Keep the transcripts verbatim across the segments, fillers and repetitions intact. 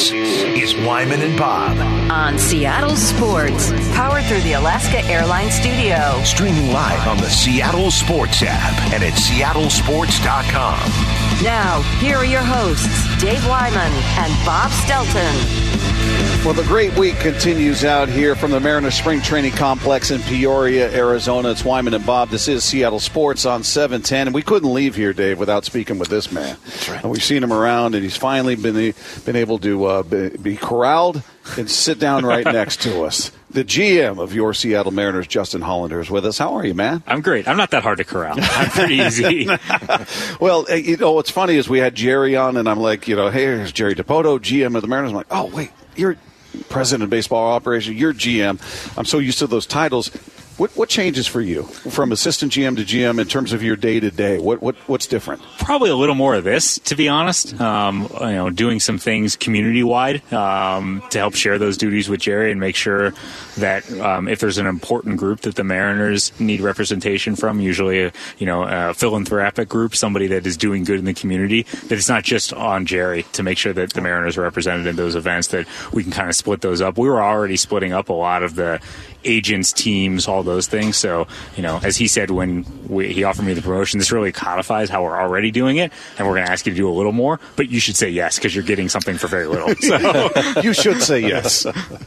This is Wyman and Bob on Seattle Sports, powered through the Alaska Airlines studio. Streaming live on the Seattle Sports app and at seattle sports dot com. Now, here are your hosts, Dave Wyman and Bob Stelton. Well, the great week continues out here from the Mariners Spring Training Complex in Peoria, Arizona. It's Wyman and Bob. This is Seattle Sports on seven ten. And we couldn't leave here, Dave, without speaking with this man. That's right. And we've seen him around, and he's finally been been able to uh, be, be corralled and sit down right next to us. The G M of your Seattle Mariners, Justin Hollander, is with us. How are you, man? I'm great. I'm not that hard to corral. I'm pretty easy. Well, you know, what's funny is we had Jerry on, and I'm like, you know, hey, here's Jerry DiPoto, G M of the Mariners. I'm like, oh, wait, you're president of baseball operations, you're G M. I'm so used to those titles. What what changes for you from assistant G M to G M in terms of your day to day? What what what's different? Probably a little more of this, to be honest. Um, you know, doing some things community wide um, to help share those duties with Jerry and make sure that um, if there's an important group that the Mariners need representation from, usually a you know a philanthropic group, somebody that is doing good in the community, that it's not just on Jerry to make sure that the Mariners are represented in those events. That we can kind of split those up. We were already splitting up a lot of the agents, teams, all those things. So, you know, as he said when we, he offered me the promotion, this really codifies how we're already doing it, and we're going to ask you to do a little more, but you should say yes because you're getting something for very little. So you should say yes.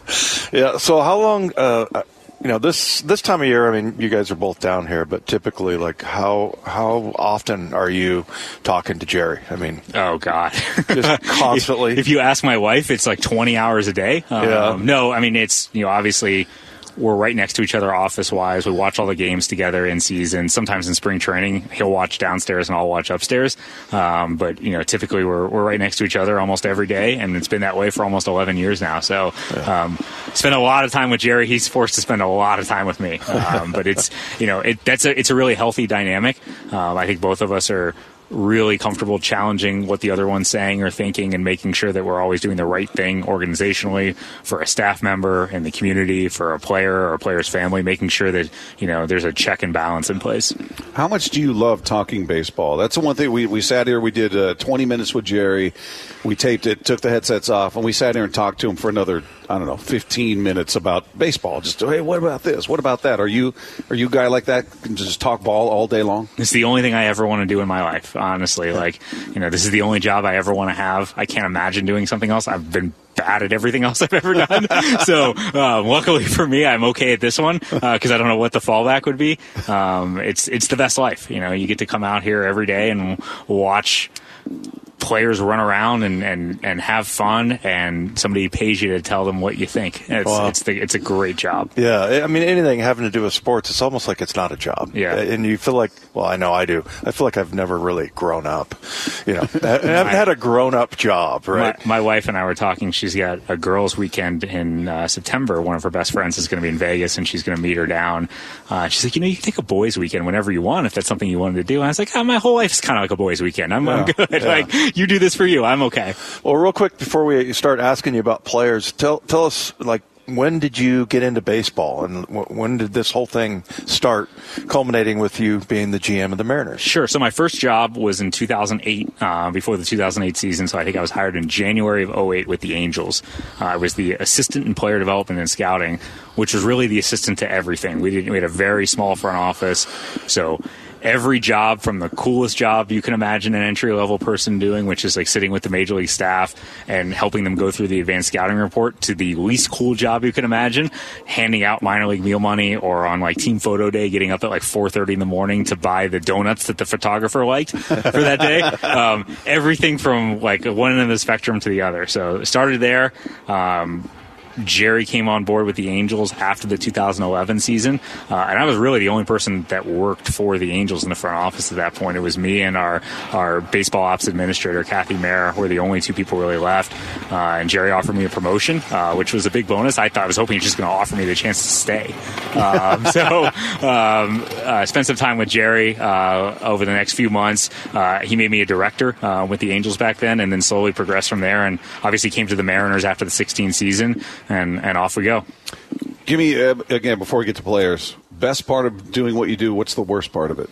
Yeah. So how long? Uh, you know, this this time of year. I mean, you guys are both down here, but typically, like, how how often are you talking to Jerry? I mean, oh God, just constantly. if, if you ask my wife, it's like twenty hours a day. Um, yeah. No, I mean, it's you know obviously. We're right next to each other office-wise. We watch all the games together in season. Sometimes in spring training, he'll watch downstairs and I'll watch upstairs. Um, but, you know, typically we're we're right next to each other almost every day, and it's been that way for almost eleven years now. So um, spend a lot of time with Jerry. He's forced to spend a lot of time with me. Um, but it's, you know, it, that's a, it's a really healthy dynamic. Um, I think both of us are really comfortable challenging what the other one's saying or thinking and making sure that we're always doing the right thing organizationally for a staff member in the community, for a player or a player's family, making sure that, you know, there's a check and balance in place. How much do you love talking baseball? That's the one thing. We, we sat here, we did uh, twenty minutes with Jerry. We taped it, took the headsets off, and we sat here and talked to him for another, I don't know, fifteen minutes about baseball. Just, hey, what about this? What about that? Are you are you a guy like that? Can just talk ball all day long? It's the only thing I ever want to do in my life, honestly. Like, you know, this is the only job I ever want to have. I can't imagine doing something else. I've been bad at everything else I've ever done. So uh, luckily for me, I'm okay at this one because uh, I don't know what the fallback would be. Um, it's it's the best life. You know, you get to come out here every day and watch players run around and, and, and have fun, and somebody pays you to tell them what you think. It's wow. it's, the, it's a great job. Yeah, I mean, anything having to do with sports, it's almost like it's not a job. Yeah. And you feel like, well, I know I do. I feel like I've never really grown up. You know, I haven't had a grown-up job, right? My, my wife and I were talking. She's got a girls' weekend in uh, September. One of her best friends is going to be in Vegas, and she's going to meet her down. Uh, she's like, you know, you can take a boys' weekend whenever you want if that's something you wanted to do. And I was like, oh, my whole life is kind of like a boys' weekend. I'm, yeah. I'm good. Yeah. Like, you do this for you. I'm okay. Well, real quick before we start asking you about players, tell tell us, like, when did you get into baseball, and w- when did this whole thing start, culminating with you being the G M of the Mariners? Sure. So my first job was in two thousand eight, uh, before the two thousand eight season. So I think I was hired in January of oh eight with the Angels. Uh, I was the assistant in player development and scouting, which was really the assistant to everything. We did we had a very small front office, so every job, from the coolest job you can imagine an entry-level person doing, which is like sitting with the major league staff and helping them go through the advanced scouting report, to the least cool job you can imagine, handing out minor league meal money, or on like team photo day, getting up at like four thirty in the morning to buy the donuts that the photographer liked for that day. Um, everything from like one end of the spectrum to the other. So it started there. Um, Jerry came on board with the Angels after the two thousand eleven season, uh, and I was really the only person that worked for the Angels in the front office at that point. It was me and our, our baseball ops administrator, Kathy Mayer, were the only two people really left, uh, and Jerry offered me a promotion, uh, which was a big bonus. I thought I was hoping he was just going to offer me the chance to stay. Um, so um, uh, spent some time with Jerry uh, over the next few months. Uh, he made me a director uh, with the Angels back then, and then slowly progressed from there, and obviously came to the Mariners after the sixteen season. And, and off we go. Give me, uh, again, before we get to players, best part of doing what you do, what's the worst part of it?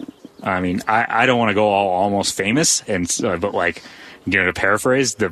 I mean, I, I don't want to go all almost famous, and uh, but like, you know, to paraphrase, the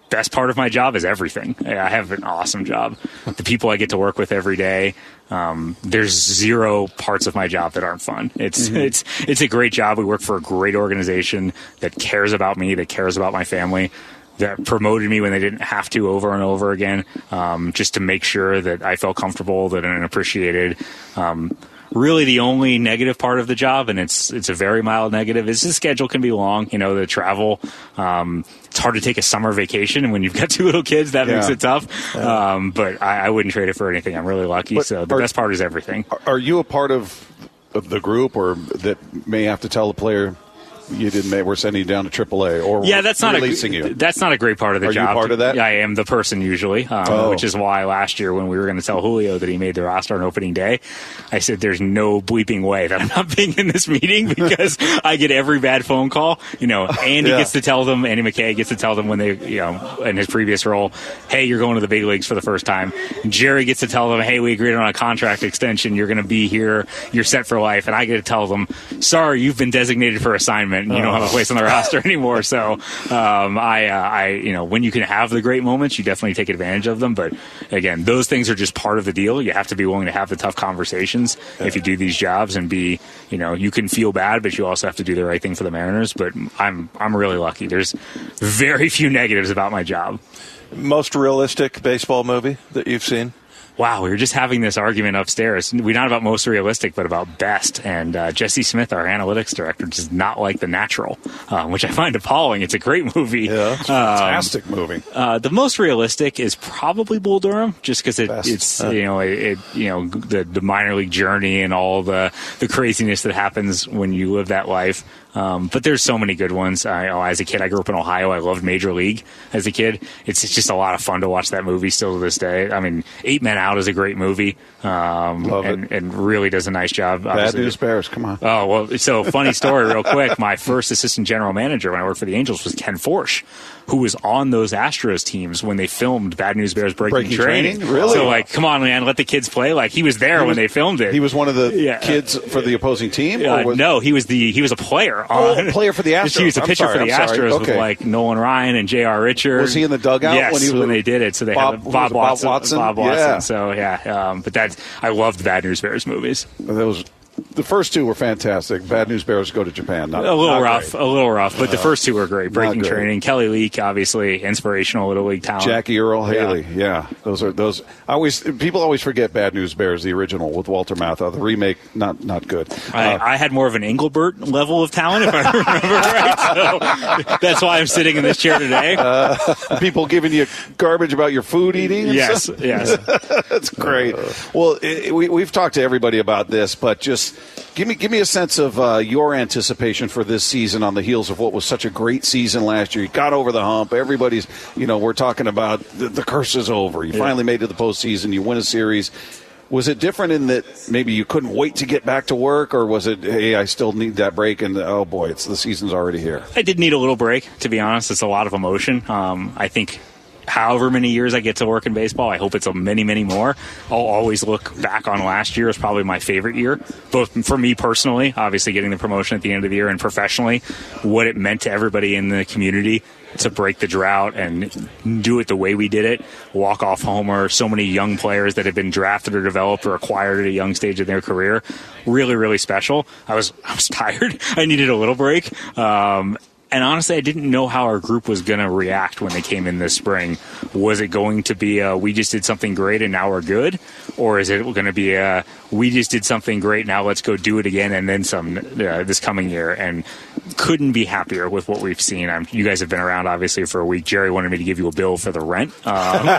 best part of my job is everything. I have an awesome job. The people I get to work with every day. Um, there's zero parts of my job that aren't fun. It's mm-hmm. it's it's a great job. We work for a great organization that cares about me, that cares about my family, that promoted me when they didn't have to over and over again, um, just to make sure that I felt comfortable, that and appreciated. Um, Really, the only negative part of the job, and it's it's a very mild negative, is the schedule can be long. You know, the travel. Um, it's hard to take a summer vacation, and when you've got two little kids, that yeah. makes it tough. Yeah. Um, but I, I wouldn't trade it for anything. I'm really lucky. But so the are, best part is everything. Are you a part of of the group, or that may have to tell the player, you didn't make, we're sending you down to triple A, or yeah, that's not releasing a, you? That's not a great part of the Are job. Are you part of that? Yeah, I am the person usually, um, oh. which is why last year when we were going to tell Julio that he made the roster on opening day, I said there's no bleeping way that I'm not being in this meeting because I get every bad phone call. You know, Andy yeah. gets to tell them, Andy McKay gets to tell them when they, you know, in his previous role, hey, you're going to the big leagues for the first time. Jerry gets to tell them, hey, we agreed on a contract extension. You're going to be here. You're set for life. And I get to tell them, sorry, you've been designated for assignment. And you oh. don't have a place on the roster anymore. So um, I, uh, I, you know, when you can have the great moments, you definitely take advantage of them. But again, those things are just part of the deal. You have to be willing to have the tough conversations yeah. if you do these jobs, and be, you know, you can feel bad, but you also have to do the right thing for the Mariners. But I'm, I'm really lucky. There's very few negatives about my job. Most realistic baseball movie that you've seen? Wow, we were just having this argument upstairs. We're not about most realistic, but about best. And uh, Jesse Smith, our analytics director, does not like The Natural, um, which I find appalling. It's a great movie. Yeah, it's a fantastic um, movie. Uh, the most realistic is probably Bull Durham, just because it, it's uh. you know it, it you know the, the minor league journey and all the the craziness that happens when you live that life. Um, but there's so many good ones. I, oh, as a kid, I grew up in Ohio. I loved Major League as a kid. It's, it's just a lot of fun to watch that movie still to this day. I mean, Eight Men Out is a great movie, um, Love and, it. and really does a nice job. Bad Obviously. News Bears, come on. Oh, well, so funny story real quick. My first assistant general manager when I worked for the Angels was Ken Forsch, who was on those Astros teams when they filmed Bad News Bears Breaking, Breaking Training. Training? Really? So, like, come on, man, let the kids play. Like, he was there he when was, they filmed it. He was one of the yeah. kids for the opposing team? Uh, or was... No, he was the he was a player. Oh, on, a player for the Astros. He was a pitcher sorry, for the I'm Astros okay. with, like, Nolan Ryan and J R. Richards. Was he in the dugout yes, when he was when they did it? So they Bob, had Bob Watson. Bob Watson. Bob Watson. Yeah. So, yeah. Um, but that's, I loved Bad News Bears movies. That was... The first two were fantastic. Bad News Bears go to Japan. Not, a little not rough, great. a little rough, but uh, the first two were great. Breaking great. Training, Kelly Leak, obviously inspirational little league talent. Jackie Earl Haley, yeah. yeah, those are those. I always people always forget Bad News Bears, the original with Walter Matthau. The remake, not not good. I, uh, I had more of an Engelbert level of talent, if I remember right. So that's why I'm sitting in this chair today. Uh, people giving you garbage about your food eating. Yes, stuff? yes, that's great. Well, it, we, we've talked to everybody about this, but just. Give me, give me a sense of uh, your anticipation for this season on the heels of what was such a great season last year. You got over the hump. Everybody's, you know, we're talking about the, the curse is over. You yeah. finally made it to the postseason. You win a series. Was it different in that maybe you couldn't wait to get back to work, or was it, hey, I still need that break, and oh boy, it's the season's already here? I did need a little break, to be honest. It's a lot of emotion. Um, I think. However many years I get to work in baseball, I hope it's a many, many more. I'll always look back on last year as probably my favorite year, both for me personally, obviously getting the promotion at the end of the year, and professionally, what it meant to everybody in the community to break the drought and do it the way we did it. Walk off homer, so many young players that have been drafted or developed or acquired at a young stage in their career. Really, really special. I was I was tired. I needed a little break. Um, And honestly, I didn't know how our group was going to react when they came in this spring. Was it going to be a, we just did something great and now we're good? Or is it going to be a, we just did something great, now let's go do it again and then some uh, this coming year? And couldn't be happier with what we've seen. I'm, you guys have been around, obviously, for a week. Jerry wanted me to give you a bill for the rent. Um,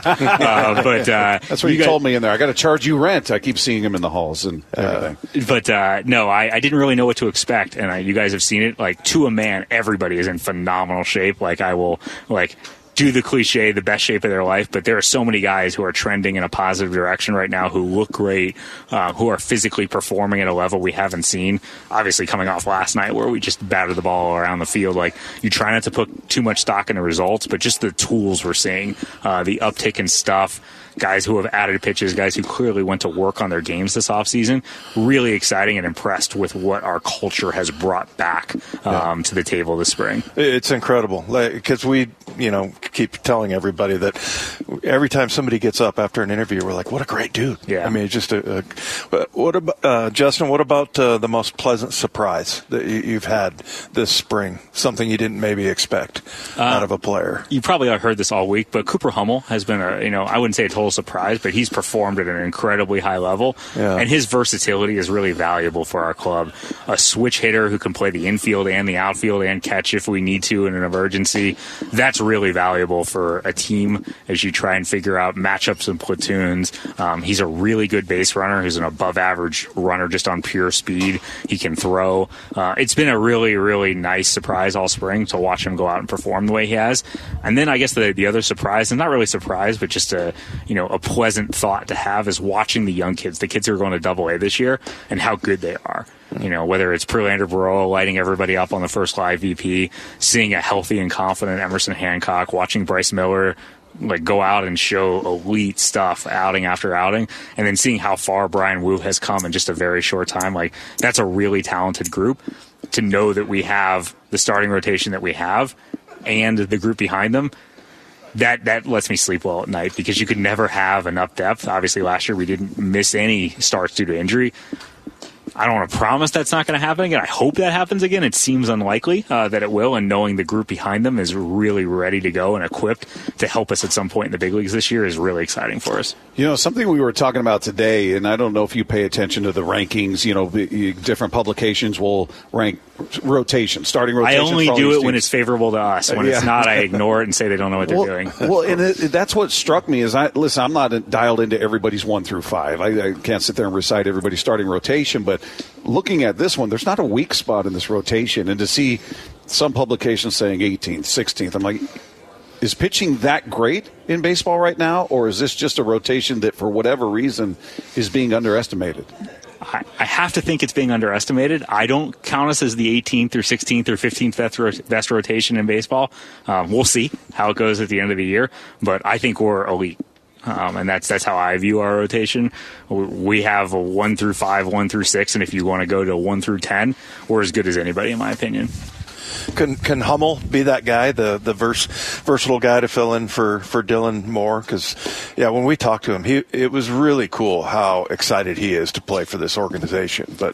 uh, but uh, That's what you, you told me in there. I got to charge you rent. I keep seeing him in the halls and everything. Uh, but uh, no, I, I didn't really know what to expect. And I, you guys have seen it. Like, to a man, everybody is in phenomenal shape. Like, I will, like... do the cliche, the best shape of their life, but there are so many guys who are trending in a positive direction right now who look great, uh, who are physically performing at a level we haven't seen. Obviously, coming off last night where we just battered the ball around the field, like, you try not to put too much stock in the results, but just the tools we're seeing, uh, the uptick in stuff, guys who have added pitches, guys who clearly went to work on their games this offseason. Really exciting and impressed with what our culture has brought back um, yeah. to the table this spring. It's incredible because we, you know, keep telling everybody that every time somebody gets up after an interview, we're like, what a great dude. Yeah. I mean, just a, a what about, uh, Justin, what about uh, the most pleasant surprise that you, you've had this spring? Something you didn't maybe expect uh, out of a player? You probably have heard this all week, but Cooper Hummel has been a, you know, I wouldn't say a total surprise, but he's performed at an incredibly high level. Yeah. And his versatility is really valuable for our club. A switch hitter who can play the infield and the outfield and catch if we need to in an emergency. That's really valuable for a team as you try and figure out matchups and platoons. Um, he's a really good base runner who's an above average runner just on pure speed. He can throw. Uh, it's been a really, really nice surprise all spring to watch him go out and perform the way he has. And then I guess the, the other surprise, and not really surprise, but just a, you know, a pleasant thought to have is watching the young kids, the kids who are going to double A this year, and how good they are. You know, whether it's Prelander Baroa lighting everybody up on the first live V P, seeing a healthy and confident Emerson Hancock, watching Bryce Miller like go out and show elite stuff outing after outing, and then seeing how far Brian Wu has come in just a very short time. Like, that's a really talented group. To know that we have the starting rotation that we have and the group behind them, that that lets me sleep well at night, because you could never have enough depth. Obviously last year we didn't miss any starts due to injury. I don't want to promise that's not going to happen again. I hope that happens again. It seems unlikely uh, that it will, and knowing the group behind them is really ready to go and equipped to help us at some point in the big leagues this year is really exciting for us. You know, something we were talking about today, and I don't know if you pay attention to the rankings, you know, different publications will rank rotation, starting rotation. I only do it when it's favorable to us. When yeah. it's not, I ignore it and say they don't know what they're well, doing. Well, and it, that's what struck me is, I listen, I'm not dialed into everybody's one through five. I, I can't sit there and recite everybody's starting rotation, but looking at this one, there's not a weak spot in this rotation. And to see some publications saying eighteenth, sixteenth, I'm like, is pitching that great in baseball right now, or is this just a rotation that for whatever reason is being underestimated? I, I have to think it's being underestimated. I don't count us as the eighteenth or sixteenth or fifteenth best, rot- best rotation in baseball. Um, we'll see how it goes at the end of the year, but I think we're elite. Um, and that's that's how I view our rotation. We have a one through five, one through six, and if you want to go to one through ten, we're as good as anybody, in my opinion. Can can Hummel be that guy, the the vers, versatile guy to fill in for, for Dylan Moore? Because, yeah, when we talked to him, he it was really cool how excited he is to play for this organization. But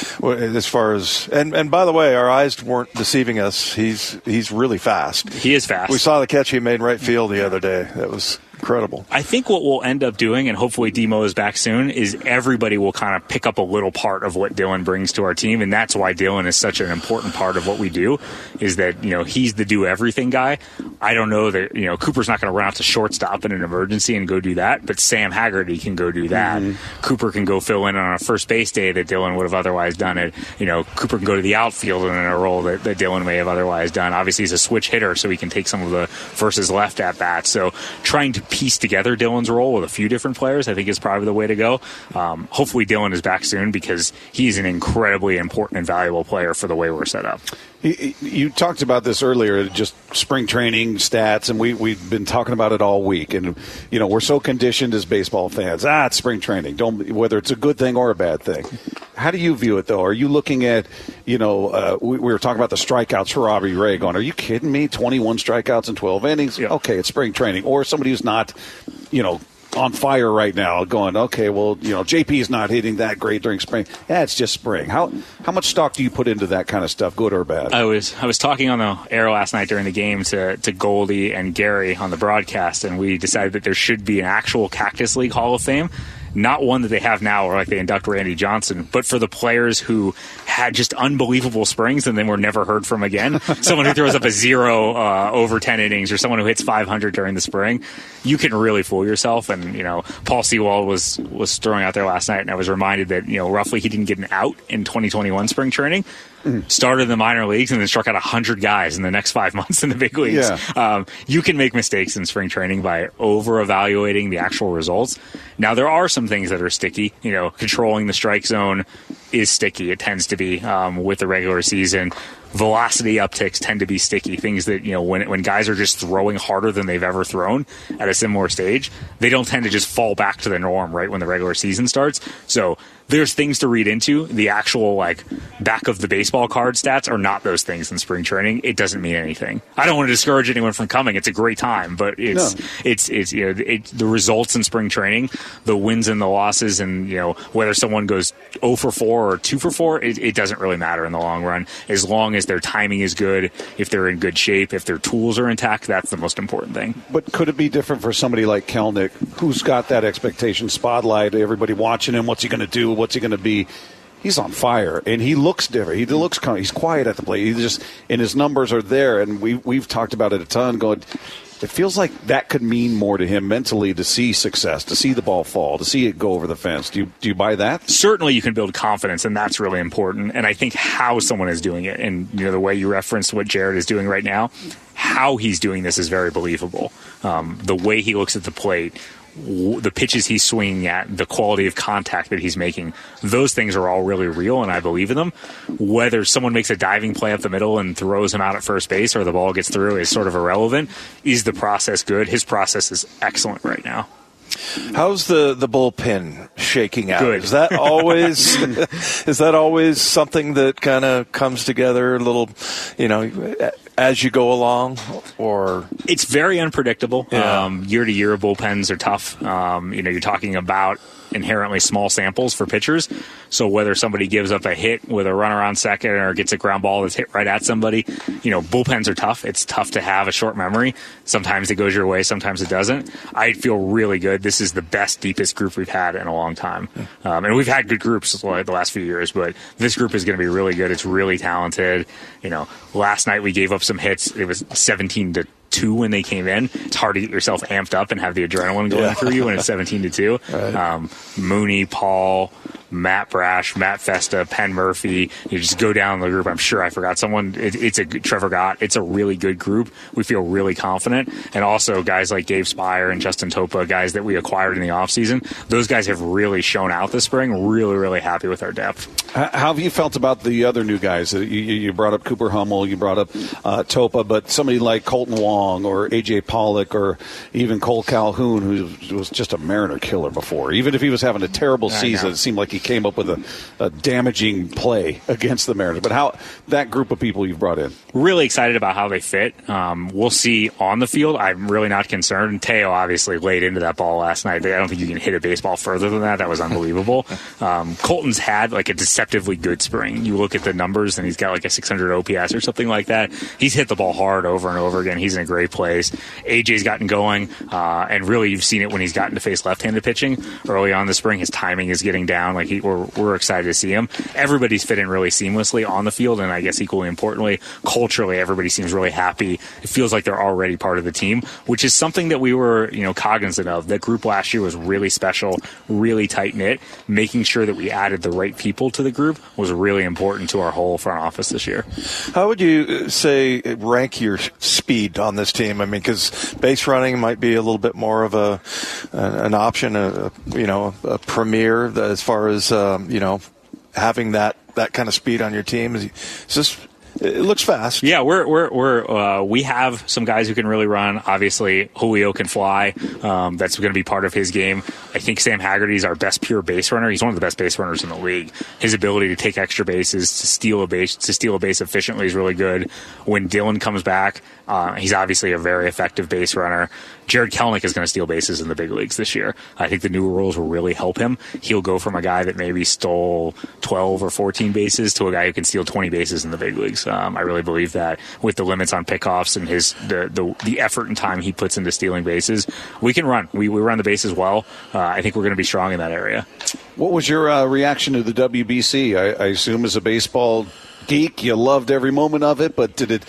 as far as and, and by the way, our eyes weren't deceiving us. He's he's really fast. He is fast. We saw the catch he made in right field the other day. That was incredible. I think what we'll end up doing, and hopefully Demo is back soon, is everybody will kind of pick up a little part of what Dylan brings to our team, and that's why Dylan is such an important part of what we do, is that, you know, he's the do-everything guy. I don't know that, you know, Cooper's not going to run out to shortstop in an emergency and go do that, but Sam Haggerty can go do that. Mm-hmm. Cooper can go fill in on a first base day that Dylan would have otherwise done it. You know, Cooper can go to the outfield in a role that, that Dylan may have otherwise done. Obviously, he's a switch hitter, so he can take some of the versus left at bats. So trying to piece together Dylan's role with a few different players, I think, is probably the way to go. Um, hopefully Dylan is back soon, because he's an incredibly important and valuable player for the way we're set up. You talked about this earlier, just spring training stats, and we, we've been talking about it all week. And, you know, we're so conditioned as baseball fans. Ah, it's spring training, don't whether it's a good thing or a bad thing. How do you view it, though? Are you looking at, you know, uh, we, we were talking about the strikeouts for Robbie Ray, going, are you kidding me? twenty-one strikeouts in twelve innings? Yeah. Okay, it's spring training. Or somebody who's not, you know, on fire right now, going, okay, well, you know, J P is not hitting that great during spring. Yeah, it's just spring. How how much stock do you put into that kind of stuff, good or bad? I was I was talking on the air last night during the game to, to Goldie and Gary on the broadcast, and we decided that there should be an actual Cactus League Hall of Fame. Not one that they have now, or like they induct Randy Johnson, but for the players who had just unbelievable springs and then were never heard from again. Someone who throws up a zero uh, over ten innings, or someone who hits five hundred during the spring. You can really fool yourself. And, you know, Paul Sewald was, was throwing out there last night, and I was reminded that, you know, roughly he didn't get an out in twenty twenty-one spring training. Mm. Started in the minor leagues and then struck out one hundred guys in the next five months in the big leagues. Yeah. Um, you can make mistakes in spring training by over-evaluating the actual results. Now, there are some things that are sticky, you know, controlling the strike zone, is sticky. It tends to be um, with the regular season. Velocity upticks tend to be sticky. Things that, you know, when when guys are just throwing harder than they've ever thrown at a similar stage, they don't tend to just fall back to the norm right when the regular season starts. So there's things to read into. The actual, like, back of the baseball card stats are not those things in spring training. It doesn't mean anything. I don't want to discourage anyone from coming. It's a great time, but it's no. it's it's you know it, the results in spring training, the wins and the losses, and you know whether someone goes oh for four or two for four, it, it doesn't really matter in the long run. As long as their timing is good, if they're in good shape, if their tools are intact, that's the most important thing. But could it be different for somebody like Kelenic, who's got that expectation spotlight, everybody watching him, what's he going to do, what's he going to be? He's on fire, and he looks different. He looks kind of, he's quiet at the plate. He just, and his numbers are there, and we we've talked about it a ton. Going, it feels like that could mean more to him mentally to see success, to see the ball fall, to see it go over the fence. Do you do you buy that? Certainly, you can build confidence, and that's really important. And I think how someone is doing it, and you know the way you referenced what Jared is doing right now, how he's doing this is very believable. Um, the way he looks at the plate, the pitches he's swinging at, the quality of contact that he's making, those things are all really real, and I believe in them. Whether someone makes a diving play up the middle and throws him out at first base or the ball gets through is sort of irrelevant. Is the process good? His process is excellent right now. How's the, the bullpen shaking out? Good. Is that always is that always something that kind of comes together a little, you know, as you go along, or it's very unpredictable. Yeah. Um, year to year, bullpens are tough. Um, you know, you're talking about inherently small samples for pitchers. So whether somebody gives up a hit with a runner on second or gets a ground ball that's hit right at somebody, you know, bullpens are tough. It's tough to have a short memory. Sometimes it goes your way, sometimes it doesn't. I feel really good. This is the best, deepest group we've had in a long time. Um, and we've had good groups the last few years, but this group is going to be really good. It's really talented. You know, last night we gave up some hits. It was seventeen to two when they came in. It's hard to get yourself amped up and have the adrenaline going yeah. through you when it's seventeen to two. Right. Um, Mooney, Paul, Matt Brash, Matt Festa, Penn Murphy. You just go down the group. I'm sure I forgot someone. It, it's a good, Trevor Gott. It's a really good group. We feel really confident. And also guys like Dave Spire and Justin Topa, guys that we acquired in the offseason, those guys have really shown out this spring. Really, really happy with our depth. How have you felt about the other new guys? You, you brought up Cooper Hummel, you brought up uh, Topa, but somebody like Colton Wong or A J Pollock or even Cole Calhoun, who was just a Mariner killer before. Even if he was having a terrible season, it seemed like he came up with a, a damaging play against the Mariners. But how that group of people you've brought in? Really excited about how they fit. Um, we'll see on the field. I'm really not concerned. Teo obviously laid into that ball last night. I don't think you can hit a baseball further than that. That was unbelievable. Um, Colton's had like a deceptively good spring. You look at the numbers, and he's got like a six hundred O P S or something like that. He's hit the ball hard over and over again. He's in a great place. A J's gotten going, uh, and really you've seen it when he's gotten to face left-handed pitching early on in the spring. His timing is getting down. Like he, we're, we're excited to see him. Everybody's fit in really seamlessly on the field, and I guess equally importantly, culturally, everybody seems really happy. It feels like they're already part of the team, which is something that we were, you know, cognizant of. That group last year was really special, really tight-knit. Making sure that we added the right people to the group was really important to our whole front office this year. How would you say rank your speed on this team? I mean, because base running might be a little bit more of a an option, a, you know, a premier as far as um, you know, having that that kind of speed on your team. Is this? It looks fast. Yeah, we're we're we're uh, we have some guys who can really run. Obviously, Julio can fly. Um, that's going to be part of his game. I think Sam Haggerty is our best pure base runner. He's one of the best base runners in the league. His ability to take extra bases, to steal a base, to steal a base efficiently is really good. When Dylan comes back, uh, he's obviously a very effective base runner. Jared Kelenic is going to steal bases in the big leagues this year. I think the new rules will really help him. He'll go from a guy that maybe stole twelve or fourteen bases to a guy who can steal twenty bases in the big leagues. Um, I really believe that with the limits on pickoffs and his the, the the effort and time he puts into stealing bases, we can run. We, we run the bases well. Uh, I think we're going to be strong in that area. What was your uh, reaction to the W B C? I, I assume as a baseball geek, you loved every moment of it, but did it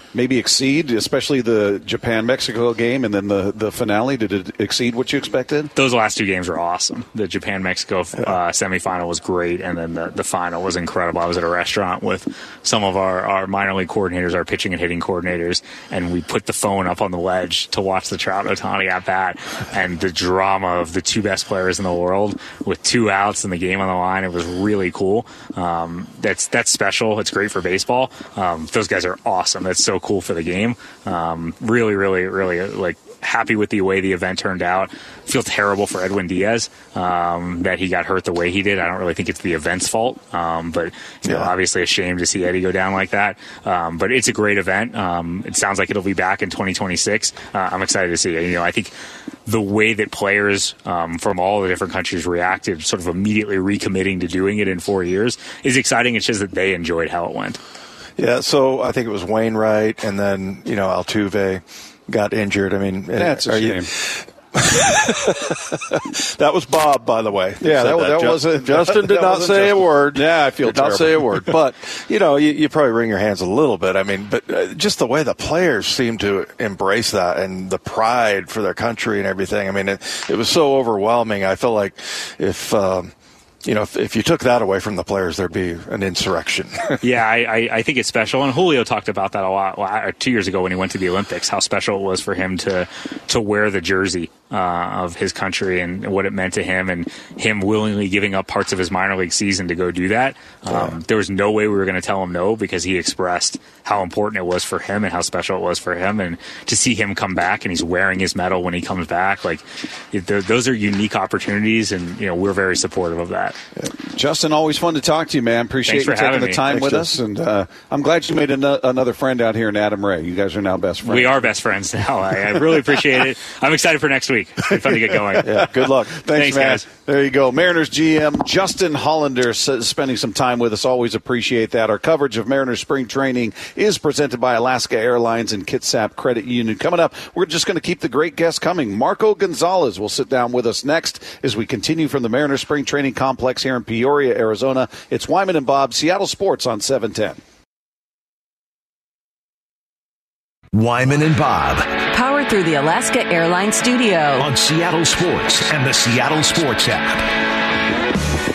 maybe exceed, especially the Japan-Mexico game and then the, the finale? Did it exceed what you expected? Those last two games were awesome. The Japan-Mexico uh, semifinal was great, and then the, the final was incredible. I was at a restaurant with some of our, our minor league coordinators, our pitching and hitting coordinators, and we put the phone up on the ledge to watch the Trout-Ohtani at bat, and the drama of the two best players in the world with two outs and the game on the line. It was really cool. Um, that's that's special. It's great for baseball. Um, those guys are awesome. That's so cool for the game. Um, really, really, really like happy with the way the event turned out. Feel terrible for Edwin Diaz um, that he got hurt the way he did. I don't really think it's the event's fault, um, but you know, yeah. obviously a shame to see Eddie go down like that. Um, but it's a great event. Um, it sounds like it'll be back in twenty twenty-six. Uh, I'm excited to see it. You know, I think the way that players um, from all the different countries reacted, sort of immediately recommitting to doing it in four years, is exciting. It's just that they enjoyed how it went. Yeah, so I think it was Wainwright, and then, you know, Altuve got injured. I mean, That's a you, shame. That was Bob, by the way. Yeah, that, that, that wasn't. Justin did that not wasn't say Justin. a word. Yeah, I feel did not terrible. say a word. But you know, you, you probably wring your hands a little bit. I mean, but uh, just the way the players seem to embrace that and the pride for their country and everything. I mean, it, it was so overwhelming. I feel like if. Um, You know, if, if you took that away from the players, there'd be an insurrection. Yeah, I, I, I think it's special. And Julio talked about that a lot well, two years ago when he went to the Olympics, how special it was for him to to wear the jersey uh, of his country and what it meant to him, and him willingly giving up parts of his minor league season to go do that. Um, yeah. There was no way we were going to tell him no, because he expressed how important it was for him and how special it was for him. And to see him come back and he's wearing his medal when he comes back, like it, those are unique opportunities, and you know we're very supportive of that. Yeah. Justin, always fun to talk to you, man. Appreciate you taking the me. time Thanks, with Justin. us, and uh, I'm glad you made an- another friend out here in Adam Ray. You guys are now best friends. We are best friends now. I, I really appreciate it. I'm excited for next week. It's fun to get going. Yeah, good luck. Thanks, Thanks, man. guys. There you go. Mariners G M Justin Hollander s- spending some time with us. Always appreciate that. Our coverage of Mariners spring training is presented by Alaska Airlines and Kitsap Credit Union. Coming up, we're just going to keep the great guests coming. Marco Gonzalez will sit down with us next as we continue from the Mariners spring training complex here in Peoria, Arizona. It's Wyman and Bob, Seattle Sports on seven ten. Wyman and Bob Powered through the Alaska Airlines Studio. on Seattle Sports and the Seattle Sports app.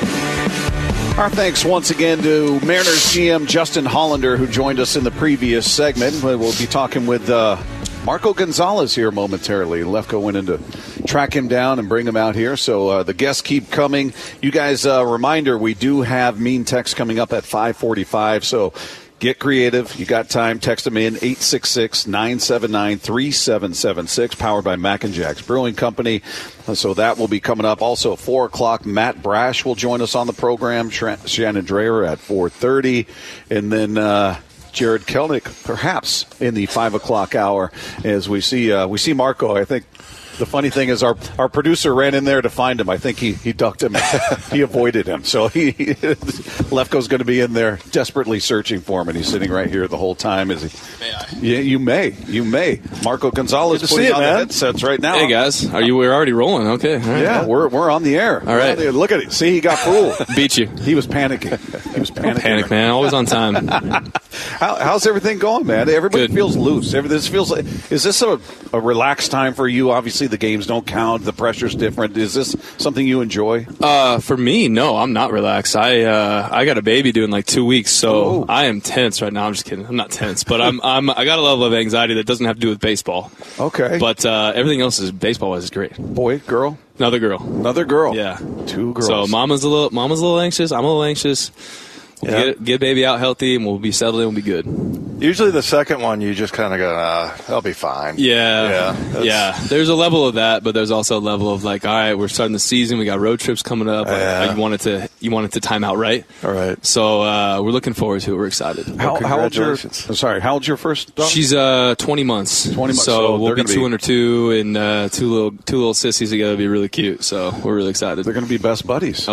Our thanks once again to Mariners G M Justin Hollander, who joined us in the previous segment. We'll be talking with uh, Marco Gonzalez here momentarily. Lefko went in to track him down and bring him out here. So uh, the guests keep coming. You guys, uh, reminder, we do have Mean Text coming up at five forty-five. So get creative. You got time. Text them in, eight six six, nine seven nine, three seven seven six, powered by Mac and Jack's Brewing Company. So that will be coming up. Also at four o'clock, Matt Brash will join us on the program. Shannon Dreyer at four thirty. And then uh, Jared Kelnick, perhaps, in the five o'clock hour, as we see uh, we see Marco, I think. The funny thing is our, our producer ran in there to find him. I think he, he ducked him. He avoided him. So he, he Lefko's going to be in there desperately searching for him, and he's sitting right here the whole time. Is he? May I? Yeah, you may. You may. Marco Gonzalez Good to putting see you, on man. the headsets right now. Hey guys, are you? We're already rolling. Okay. All right. Yeah, we're we're on the air. All right. We're on the- Look at it. See, he got fooled. Beat you. He was panicking. He was panicking. Panic, man. Always on time. How, how's everything going, man? Everybody Good. feels loose. Every- This feels like. Is this a, a relaxed time for you? Obviously, the games don't count. The pressure's different. Is this something you enjoy? Uh, for me, no, I'm not relaxed. I uh, I got a baby due in like two weeks, so Oh. I am tense right now. I'm just kidding. I'm not tense, but I'm I'm I got a level of anxiety that doesn't have to do with baseball. Okay. But uh, everything else is baseball wise is great. Boy, girl, Another girl. another girl. Yeah. Two girls. So mama's a little mama's a little anxious. I'm a little anxious. We'll Yeah. get get baby out healthy, and we'll be settled in. We'll be good. Usually the second one, you just kind of go, ah, I'll be fine. Yeah, Yeah, that's- yeah. There's a level of that, but there's also a level of like, all right, we're starting the season. We got road trips coming up. Like, Yeah. you want it to, you want it to time out right. All right. So uh, we're looking forward to it. We're excited. How, how old's your? Congratulations. I'm sorry. How old's your first daughter? She's uh twenty months. twenty months, so So, they're we'll be gonna be- two under two, and uh, two little two little sissies together. Be really cute. So we're really excited. They're going to be best buddies. Oh yeah,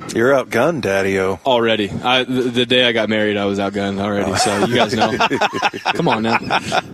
You're outgunned, Daddy-O. Already. I, the, the day I got married, I was outgunned already, so you guys know. Come on now.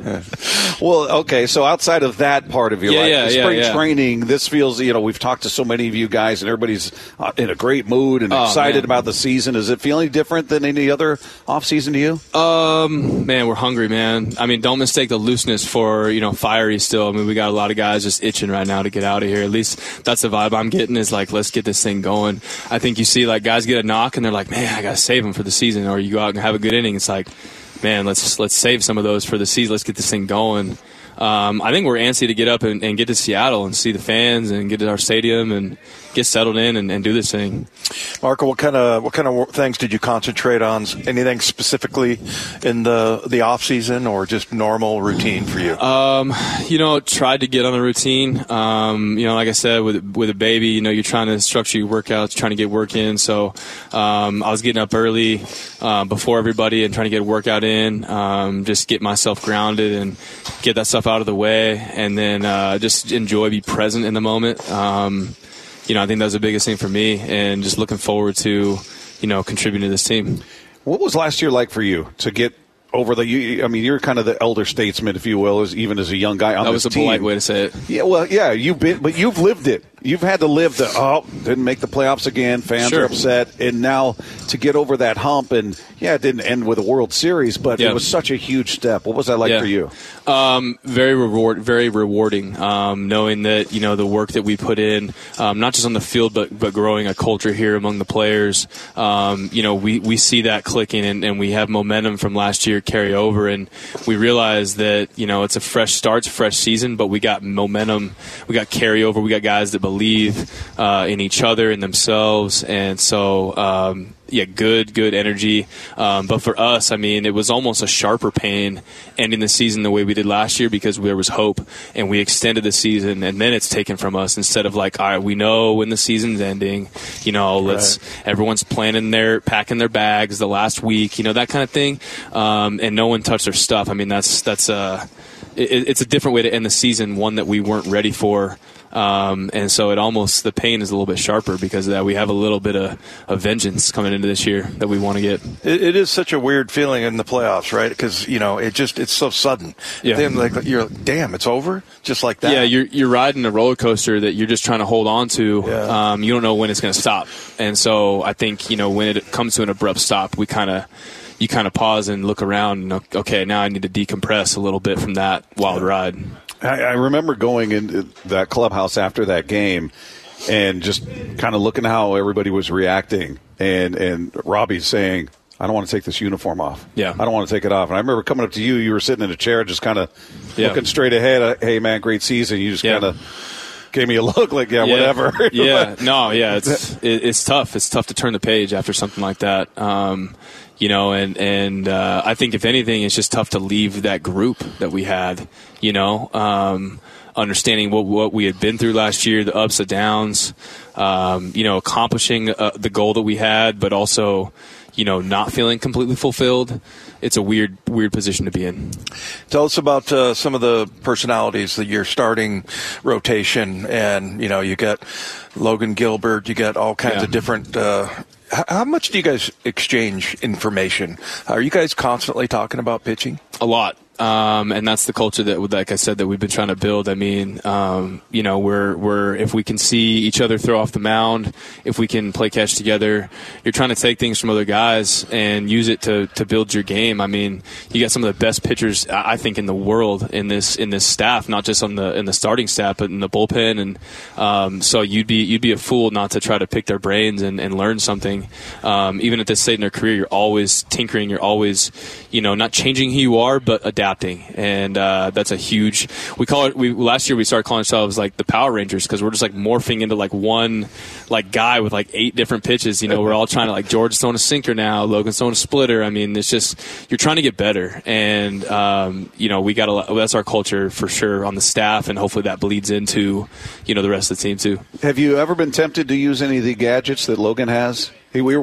Well, okay, so outside of that part of your yeah, life, yeah, the spring yeah, yeah. training, this feels, you know, we've talked to so many of you guys, and everybody's uh, in a great mood and oh, excited man. about the season. Is it feeling different than any other off-season to you? Um, man, we're hungry, man. I mean, don't mistake the looseness for, you know, fiery still. I mean, we got a lot of guys just itching right now to get out of here. At least that's the vibe I'm getting is, like, let's get this thing going. I think you see, like, guys get a knock, and they're like, man, I got to save them for the season. Or you go out and have a good inning. It's like, man, let's let's save some of those for the season. Let's get this thing going. Um, I think we're antsy to get up and, and get to Seattle and see the fans and get to our stadium and get settled in and, and do this thing. Marco, what kind of what kind of things did you concentrate on? Anything specifically in the the off season or just normal routine for you? Um, you know, tried to get on a routine. Um, you know, like I said, with with a baby, you know, you're trying to structure your workouts, trying to get work in. So um, I was getting up early uh, before everybody and trying to get a workout in, um, just get myself grounded and get that stuff out of the way, and then uh, just enjoy, be present in the moment. Um, you know, I think that was the biggest thing for me, and just looking forward to, you know, contributing to this team. What was last year like for you to get over the? You, I mean, you're kind of the elder statesman, if you will, as even as a young guy on that this was a team. polite way to say it. Yeah, well, yeah, you've been, but you've lived it. You've had to live the, oh, didn't make the playoffs again, fans Sure. are upset, and now to get over that hump, and, yeah, it didn't end with a World Series, but yeah. it was such a huge step. What was that like yeah. for you? Um, very reward, very rewarding, um, knowing that, you know, the work that we put in, um, not just on the field, but, but growing a culture here among the players. Um, you know, we, we see that clicking, and, and we have momentum from last year carry over, and we realize that, you know, it's a fresh start, it's a fresh season, but we got momentum, we got carryover, we got guys that believe uh, in each other and themselves, and so um, yeah, good, good energy. Um, but for us, I mean, it was almost a sharper pain ending the season the way we did last year, because there was hope, and we extended the season, and then it's taken from us instead of like, all right, we know when the season's ending, you know, let's right. everyone's planning their packing their bags the last week, you know, that kind of thing, um, and no one touched their stuff. I mean, that's that's a it, it's a different way to end the season, one that we weren't ready for. Um, and so it almost, the pain is a little bit sharper because of that. We have a little bit of, of vengeance coming into this year that we want to get. It, it is such a weird feeling in the playoffs, right? Because, you know, it just, it's so sudden. Yeah. Then like, you're like, damn, it's over? Just like that. Yeah, you're, you're riding a roller coaster that you're just trying to hold on to. Yeah. Um, you don't know when it's going to stop. And so I think, you know, when it comes to an abrupt stop, we kind of, you kind of pause and look around and, okay, now I need to decompress a little bit from that wild ride. I, I remember going into that clubhouse after that game and just kind of looking how everybody was reacting, and, and Robbie saying, I don't want to take this uniform off. Yeah. I don't want to take it off. And I remember coming up to you, you were sitting in a chair just kind of yeah. looking straight ahead. Uh, hey, man, great season. You just yeah. kind of gave me a look like, yeah, yeah. whatever. yeah, no, yeah, it's it, it's tough. It's tough to turn the page after something like that. Um, you know, and, and uh, I think if anything, it's just tough to leave that group that we had, you know, um, understanding what, what we had been through last year, the ups and downs, um, you know, accomplishing uh, the goal that we had, but also, you know, not feeling completely fulfilled. It's a weird, weird position to be in. Tell us about uh, some of the personalities that you're starting rotation, and, you know, you got Logan Gilbert, you got all kinds yeah. of different uh, – how much do you guys exchange information? Are you guys constantly talking about pitching? A lot. Um, and that's the culture that, like I said, that we've been trying to build. I mean, um, you know, we're, we're, if we can see each other throw off the mound, if we can play catch together, you're trying to take things from other guys and use it to, to build your game. I mean, you got some of the best pitchers, I think, in the world in this, in this staff, not just on the, in the starting staff, but in the bullpen. And, um, so you'd be, you'd be a fool not to try to pick their brains and, and learn something. Um, even at this stage in their career, you're always tinkering. You're always, you know, not changing who you are, but adapting. Adapting, and uh, that's a huge. We call it. We last year we started calling ourselves like the Power Rangers, because we're just like morphing into like one like guy with like eight different pitches. You know, we're all trying to like George's throwing a sinker now, Logan's throwing a splitter. I mean, it's just you're trying to get better, and um, you know we got a. That's our culture for sure on the staff, and hopefully that bleeds into you know the rest of the team too. Have you ever been tempted to use any of the gadgets that Logan has? He, we were, we were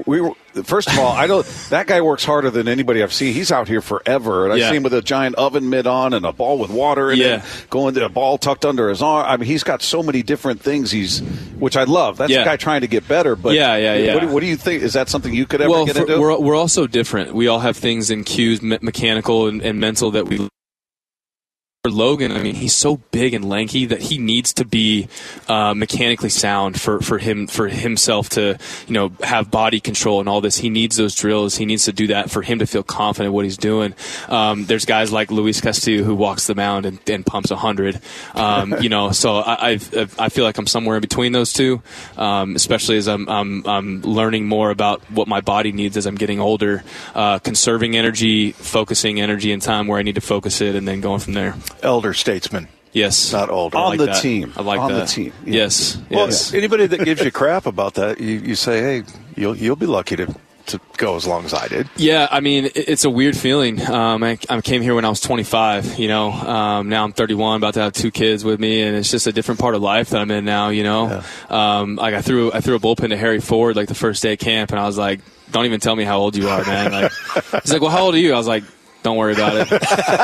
first of all, I don't. That guy works harder than anybody I've seen. He's out here forever, and I Yeah. see him with a giant oven mitt on and a ball with water in Yeah. it, going to a ball tucked under his arm. I mean, he's got so many different things. He's, which I love. That's Yeah. a guy trying to get better. But Yeah, yeah, yeah. What, do- what do you think? Is that something you could ever well, get for, into? we're we're also different. We all have things in cues, me- mechanical and, and mental that we. For Logan, I mean, he's so big and lanky that he needs to be uh, mechanically sound for, for him for himself to, you know, have body control and all this. He needs those drills. He needs to do that for him to feel confident in what he's doing. Um, there's guys like Luis Castillo who walks the mound and, and pumps a hundred. Um, you know, so I I've, I feel like I'm somewhere in between those two, um, especially as I'm, I'm I'm learning more about what my body needs as I'm getting older, uh, conserving energy, focusing energy and time where I need to focus it, and then going from there. Elder statesman. Yes. Not older. On I like the that. team. I like On the that. team. Yeah. Yes. Well, yes. anybody that gives you crap about that, you, you say, hey, you'll you'll be lucky to, to go as long as I did. Yeah, I mean, it- it's a weird feeling. Um, I, I came here when I was twenty-five, you know. Um, now I'm thirty-one, about to have two kids with me, and it's just a different part of life that I'm in now, you know. Um, like I threw I threw a bullpen to Harry Ford like the first day of camp, and I was like, don't even tell me how old you are, man. Like, he's like, well, how old are you? I was like, don't worry about it.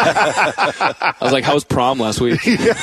I was like, how was prom last week? Can you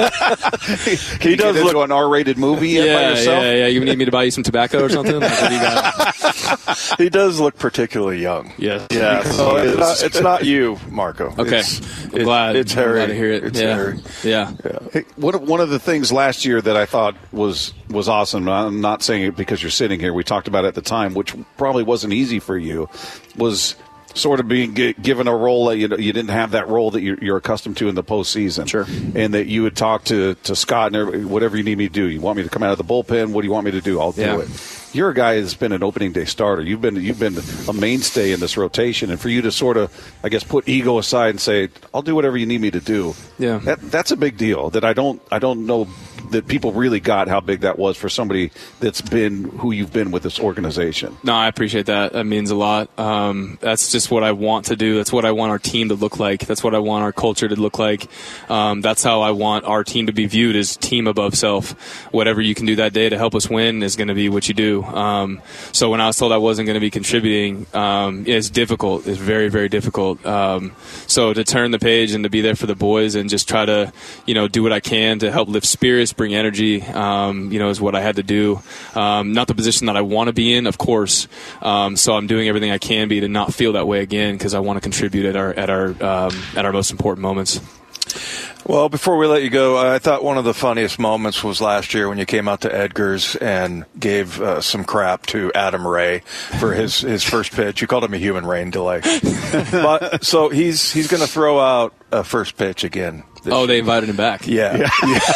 He get does into look- an R-rated movie yet by yeah, yourself? yeah, yeah. You need me to buy you some tobacco or something? Like, what do you got? He does look particularly young. Yes. Yeah, so it's not, it's not you, Marco. Okay. It's, I'm it- glad. It's I'm Harry. glad to hear it. It's yeah. Harry. Yeah. Hey, one one of the things last year that I thought was was awesome. I'm not saying it because you're sitting here. We talked about it at the time, which probably wasn't easy for you, was sort of being g- given a role that you know, you didn't have that role that you're, you're accustomed to in the postseason. Sure. And that you would talk to to Scott and everybody, whatever you need me to do. You want me to come out of the bullpen? What do you want me to do? I'll Yeah. do it. You're a guy that's been an opening day starter. You've been you've been a mainstay in this rotation, and for you to sort of, I guess, put ego aside and say, "I'll do whatever you need me to do." Yeah. that, that's a big deal. That I don't I don't know that people really got how big that was for somebody that's been who you've been with this organization. No, I appreciate that. That means a lot. Um, that's just what I want to do. That's what I want our team to look like. That's what I want our culture to look like. Um, that's how I want our team to be viewed, as team above self. Whatever you can do that day to help us win is going to be what you do. Um, so when I was told I wasn't going to be contributing, um, it's difficult. It's very, very difficult. Um, so to turn the page and to be there for the boys and just try to, you know, do what I can to help lift spirits, bring energy, um, you know, is what I had to do. Um, not the position that I want to be in, of course. Um, so I'm doing everything I can be to not feel that way again, because I want to contribute at our at our um, at our most important moments. Well, before we let you go, I thought one of the funniest moments was last year when you came out to Edgar's and gave uh, some crap to Adam Ray for his, his first pitch. You called him a human rain delay. But so he's he's going to throw out a first pitch again. this Oh, they year. invited him back. Yeah. Yeah.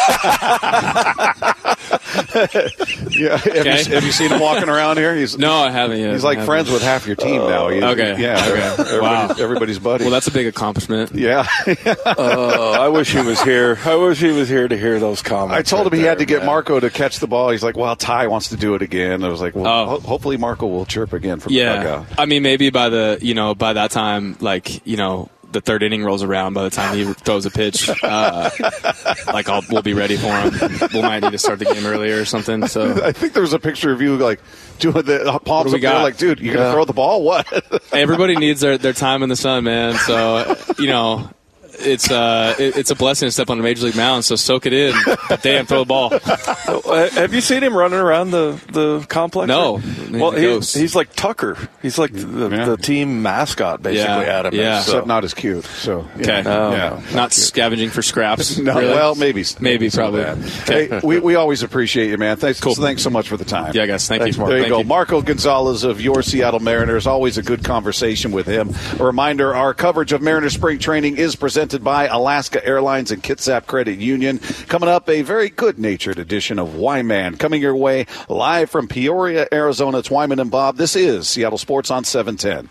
Have, Okay. you, have you seen him walking around here? He's No, I haven't yet. He's like I haven't. friends with half your team now. He's, okay. Yeah. Okay. Everybody's, Wow. everybody's buddy. Well, that's a big accomplishment. yeah. Oh, I wish he was here. I wish he was here to hear those comments. I told him right he had there, to get man. Marco to catch the ball. He's like, well, Ty wants to do it again. I was like, well, Oh. ho- hopefully Marco will chirp again from the Yeah, dugout. I mean, maybe by the you know by that time, like you know, the third inning rolls around. By the time he throws a pitch, uh, like I'll, we'll be ready for him. We might need to start the game earlier or something. So I think there was a picture of you like doing the palms we up there, got? like, dude, you gonna Yeah. throw the ball? What? everybody needs their, their time in the sun, man. So you know. It's uh, it, it's a blessing to step on a major league mound. So soak it in, but damn, throw the ball. Uh, Have you seen him running around the, the complex? No. Well, He's a he's, ghost. he's like Tucker. He's like the, Yeah. the team mascot, basically, Yeah. Adam. is, Yeah. so. Except not as cute. So yeah. Okay. No, yeah. no. Not scavenging for scraps. No, really? well, maybe, Maybe, some of probably. that. Hey, we, we always appreciate you, man. Thanks, Cool. thanks so much for the time. Yeah, guys. Thank Thanks, you. Mark. There you Thank go. Marco Gonzalez of your Seattle Mariners. Always a good conversation with him. A reminder, our coverage of Mariners spring training is presented by Alaska Airlines and Kitsap Credit Union. Coming up, a very good-natured edition of Y-Man coming your way live from Peoria, Arizona. It's Wyman and Bob. This is Seattle Sports on seven ten.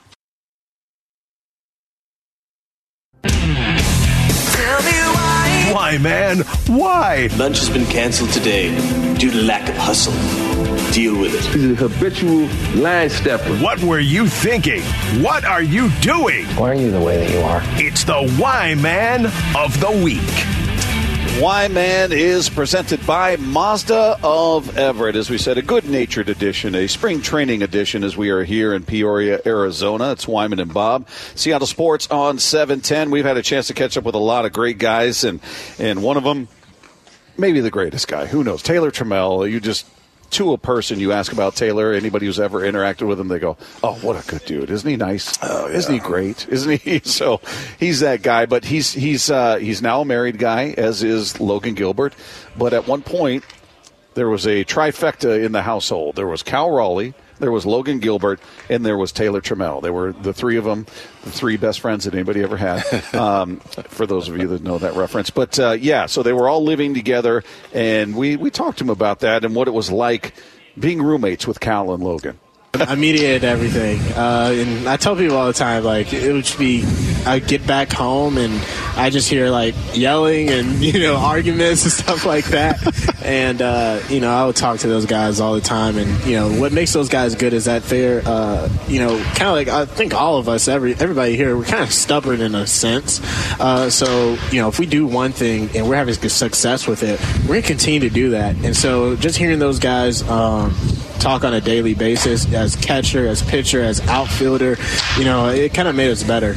Tell me why. Why, man? Why? Lunch has been canceled today due to lack of hustle. Deal with it. He's a habitual line stepper. What were you thinking? What are you doing? Why are you the way that you are? It's the Why Man of the Week. Y-Man is presented by Mazda of Everett. As we said, a good-natured edition, a spring training edition as we are here in Peoria, Arizona. It's Wyman and Bob. Seattle Sports on seven ten. We've had a chance to catch up with a lot of great guys, and, and one of them, maybe the greatest guy. Who knows? Taylor Trammell. You just... To a person, you ask about Taylor, anybody who's ever interacted with him, they go, oh, what a good dude. Isn't he nice? Oh, yeah. Isn't he great? Isn't he? So he's that guy, but he's he's uh, he's now a married guy, as is Logan Gilbert. But at one point, there was a trifecta in the household. There was Cal Raleigh, there was Logan Gilbert, and there was Taylor Trammell. They were the three of them, the three best friends that anybody ever had, um, for those of you that know that reference. But, uh, yeah, so they were all living together, and we, we talked to him about that and what it was like being roommates with Cal and Logan. I mediated everything, uh, and I tell people all the time, like, it would just be, I'd get back home, and I just hear, like, yelling and, you know, arguments and stuff like that, and, uh, you know, I would talk to those guys all the time, and, you know, what makes those guys good is that they're, uh, you know, kind of like, I think all of us, every everybody here, we're kind of stubborn in a sense, uh, so, you know, if we do one thing and we're having success with it, we're going to continue to do that, and so just hearing those guys, um, talk on a daily basis as catcher, as pitcher, as outfielder, you know, it kind of made us better.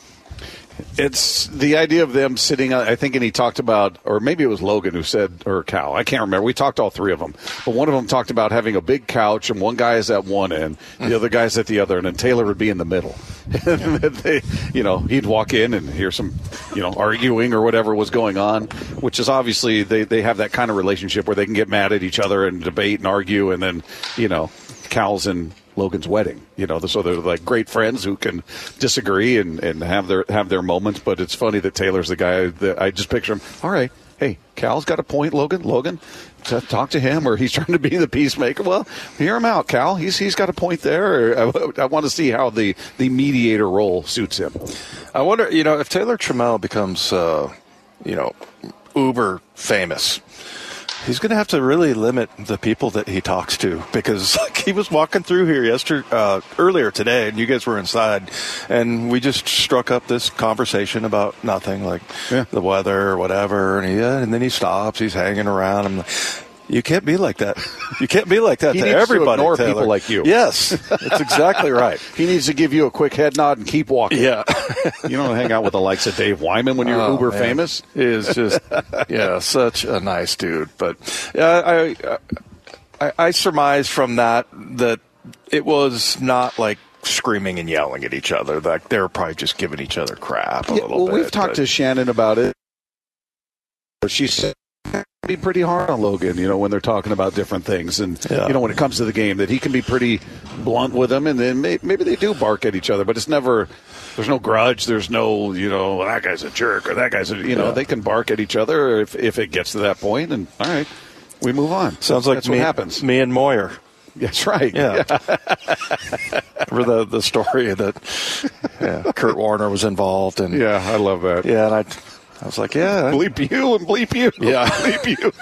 It's the idea of them sitting, I think, and he talked about, or maybe it was Logan who said, or Cal, I can't remember. We talked to all three of them. But one of them talked about having a big couch, and one guy is at one end, the other guy's at the other, and then Taylor would be in the middle. And they, you know, he'd walk in and hear some, you know, arguing or whatever was going on, which is obviously they, they have that kind of relationship where they can get mad at each other and debate and argue, and then, you know, Cal's in Logan's wedding, you know, so they're like great friends who can disagree and, and have their have their moments. But it's funny that Taylor's the guy that I just picture him. All right, hey, Cal's got a point, Logan. Logan, to talk to him, or he's trying to be the peacemaker. Well, hear him out, Cal. He's he's got a point there. I, I want to see how the the mediator role suits him. I wonder, you know, if Taylor Trammell becomes, uh, you know, uber famous. He's going to have to really limit the people that he talks to, because like, he was walking through here yesterday, uh, earlier today, and you guys were inside, and we just struck up this conversation about nothing, like yeah. the weather or whatever, and, he, uh, and then he stops, he's hanging around. I'm like, you can't be like that. You can't be like that he to needs everybody, to ignore Taylor. people like you. Yes, that's exactly right. He needs to give you a quick head nod and keep walking. Yeah. You don't hang out with the likes of Dave Wyman when you're oh, uber man. famous. He is just, yeah, such a nice dude. But yeah, I, I, I surmise from that that it was not like screaming and yelling at each other. Like they were probably just giving each other crap a yeah, little well, bit. We've talked but. to Shannon about it. She said, be pretty hard on Logan, you know, when they're talking about different things, and yeah. you know, when it comes to the game, that he can be pretty blunt with them, and then may, maybe they do bark at each other, but it's never, there's no grudge, there's no, you know, well, that guy's a jerk or that guy's a, you know, yeah. they can bark at each other if if it gets to that point, and all right, we move on. Sounds like that's me, what happens. Me and Moyer. That's right. Yeah. Remember the the story that yeah, Kurt Warner was involved, and yeah, I love that. Yeah, and I. I was like, yeah. Bleep you and bleep you. Yeah. Bleep you.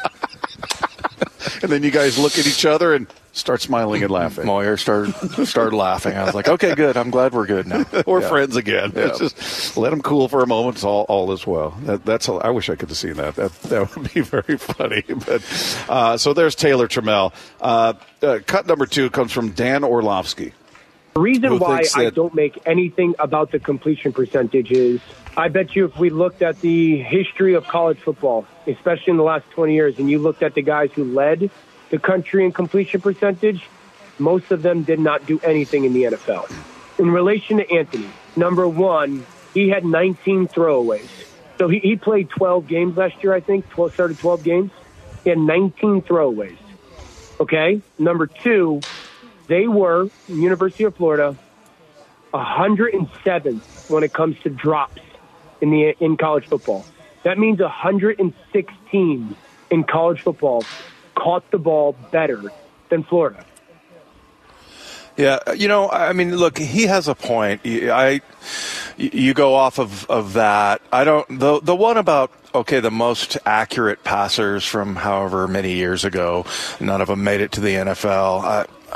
And then you guys look at each other and start smiling and laughing. Moyer started started laughing. I was like, okay, good. I'm glad we're good now. We're yeah. friends again. Yeah. Just let them cool for a moment. It's all, all is well. That, that's. A, I wish I could have seen that. That that would be very funny. But uh, so there's Taylor Trammell. Uh, uh, cut number two comes from Dan Orlovsky. The reason why I that- don't make anything about the completion percentage is I bet you if we looked at the history of college football, especially in the last twenty years, and you looked at the guys who led the country in completion percentage, most of them did not do anything in the N F L. In relation to Anthony, number one, he had nineteen throwaways. So he, he played twelve games last year, I think, twelve, started twelve games. He had nineteen throwaways. Okay? Number two, they were, University of Florida, one hundred seventh when it comes to drops in the in college football. That means one hundred sixteen in college football caught the ball better than Florida. Yeah, you know, I mean, look, he has a point. I, you go off of, of that. I don't, the the one about, okay, the most accurate passers from however many years ago, none of them made it to the N F L. I,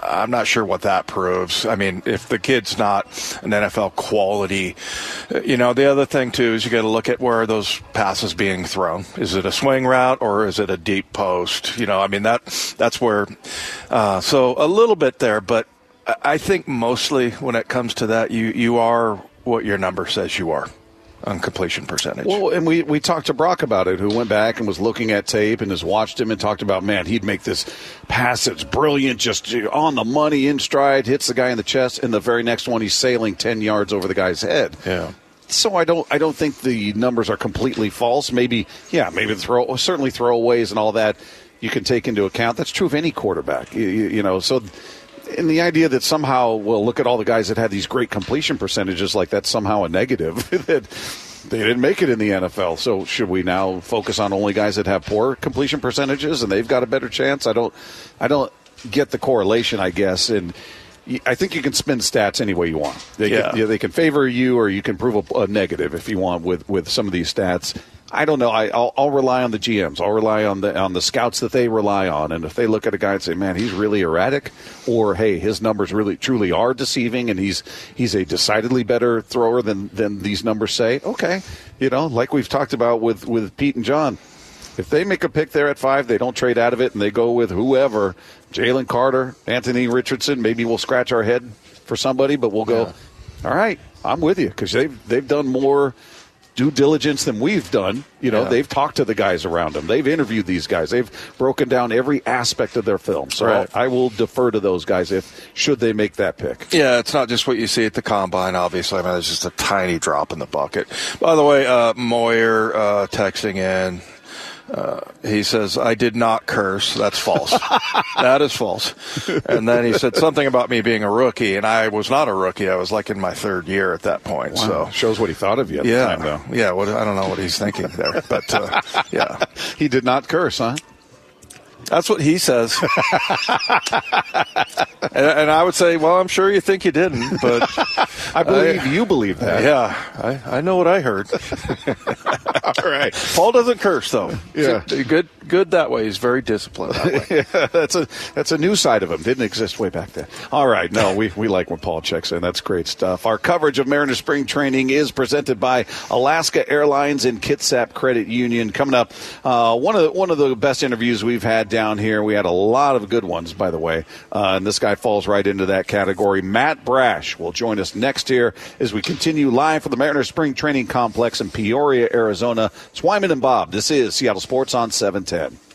I'm not sure what that proves. I mean, if the kid's not an N F L quality, you know, the other thing, too, is you got to look at where are those passes being thrown. Is it a swing route or is it a deep post? You know, I mean, that that's where uh, – so a little bit there, but I think mostly when it comes to that, you, you are what your number says you are on completion percentage. Well, and we, we talked to Brock about it, who went back and was looking at tape and has watched him and talked about, man, he'd make this pass that's brilliant, just on the money, in stride, hits the guy in the chest, and the very next one he's sailing ten yards over the guy's head. Yeah. So I don't I don't think the numbers are completely false. Maybe, yeah, maybe the throw, certainly throwaways and all that you can take into account. That's true of any quarterback, you, you, you know, so – and the idea that somehow, well, look at all the guys that had these great completion percentages, like that's somehow a negative, that they didn't make it in the N F L. So should we now focus on only guys that have poor completion percentages and they've got a better chance? I don't, I don't get the correlation, I guess. And I think you can spin stats any way you want. They, yeah. can, you know, they can favor you or you can prove a, a negative if you want with, with some of these stats. I don't know. I, I'll, I'll rely on the G Ms. I'll rely on the on the scouts that they rely on. And if they look at a guy and say, man, he's really erratic, or, hey, his numbers really truly are deceiving and he's he's a decidedly better thrower than, than these numbers say, okay. You know, like we've talked about with, with Pete and John, if they make a pick there at five, they don't trade out of it and they go with whoever, Jalen Carter, Anthony Richardson, maybe we'll scratch our head for somebody, but we'll go, yeah. All right, I'm with you, because they've, they've done more due diligence than we've done. You know, yeah. They've talked to the guys around them. They've interviewed these guys. They've broken down every aspect of their film. So right. I will defer to those guys if should they make that pick. Yeah, it's not just what you see at the combine, obviously. I mean, it's just a tiny drop in the bucket. By the way, uh, Moyer uh, texting in. Uh, he says, I did not curse. That's false. That is false. And then he said something about me being a rookie, and I was not a rookie. I was like in my third year at that point. Wow. So shows what he thought of you at yeah, the time, though. Yeah, what, I don't know what he's thinking there. But, uh, yeah. He did not curse, huh? That's what he says. and, and I would say, well, I'm sure you think you didn't, but I believe I, you believe that. Yeah, I, I know what I heard. All right. Paul doesn't curse, though. Yeah. So, good good that way. He's very disciplined that way. yeah, that's a that's a new side of him. Didn't exist way back then. All right. No, we, we like when Paul checks in. That's great stuff. Our coverage of Mariners spring training is presented by Alaska Airlines and Kitsap Credit Union. Coming up, uh, one of the, one of the best interviews we've had down here. We had a lot of good ones, by the way, uh, and this guy falls right into that category. Matt Brash will join us next here as we continue live from the Mariners Spring Training Complex in Peoria, Arizona. It's Wyman and Bob. This is Seattle Sports on seven ten.